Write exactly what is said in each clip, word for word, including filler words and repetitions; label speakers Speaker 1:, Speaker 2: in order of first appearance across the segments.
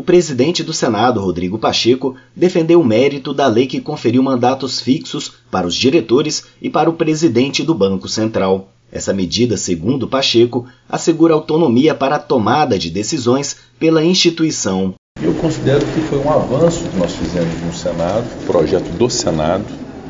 Speaker 1: presidente do Senado, Rodrigo Pacheco, defendeu o mérito da lei que conferiu mandatos fixos para os diretores e para o presidente do Banco Central. Essa medida, segundo Pacheco, assegura autonomia para a tomada de decisões pela instituição.
Speaker 2: Eu considero que foi um avanço que nós fizemos no Senado, projeto do Senado,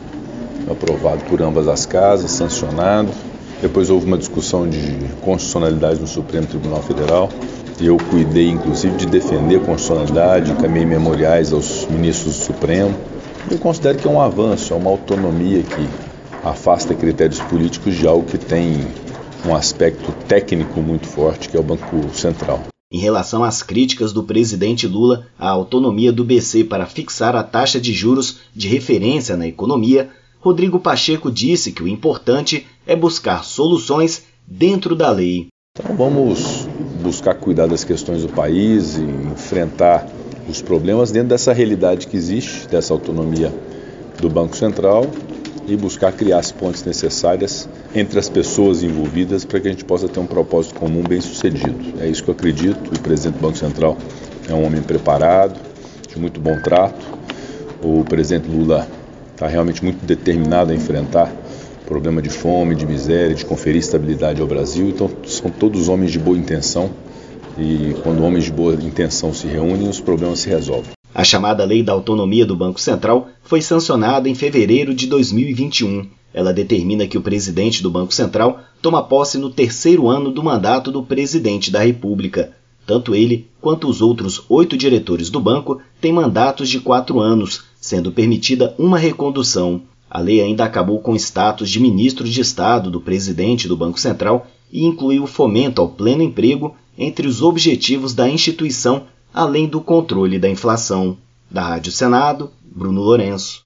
Speaker 2: aprovado por ambas as casas, sancionado. Depois houve uma discussão de constitucionalidade no Supremo Tribunal Federal. Eu cuidei, inclusive, de defender a constitucionalidade, encaminhei memoriais aos ministros do Supremo. Eu considero que é um avanço, é uma autonomia que afasta critérios políticos de algo que tem um aspecto técnico muito forte, que é o Banco Central.
Speaker 1: Em relação às críticas do presidente Lula à autonomia do B C para fixar a taxa de juros de referência na economia, Rodrigo Pacheco disse que o importante é buscar soluções dentro da lei.
Speaker 2: Então vamos buscar cuidar das questões do país e enfrentar os problemas dentro dessa realidade que existe, dessa autonomia do Banco Central, e buscar criar as pontes necessárias entre as pessoas envolvidas para que a gente possa ter um propósito comum bem sucedido. É isso que eu acredito. O presidente do Banco Central é um homem preparado, de muito bom trato. O presidente Lula está realmente muito determinado a enfrentar o problema de fome, de miséria, de conferir estabilidade ao Brasil. Então são todos homens de boa intenção, e quando homens de boa intenção se reúnem, os problemas se resolvem.
Speaker 1: A chamada Lei da Autonomia do Banco Central foi sancionada em fevereiro de dois mil e vinte e um. Ela determina que o presidente do Banco Central toma posse no terceiro ano do mandato do presidente da República. Tanto ele quanto os outros oito diretores do banco têm mandatos de quatro anos, sendo permitida uma recondução. A lei ainda acabou com o status de ministro de Estado do presidente do Banco Central e incluiu o fomento ao pleno emprego entre os objetivos da instituição, além do controle da inflação. Da Rádio Senado, Bruno Lourenço.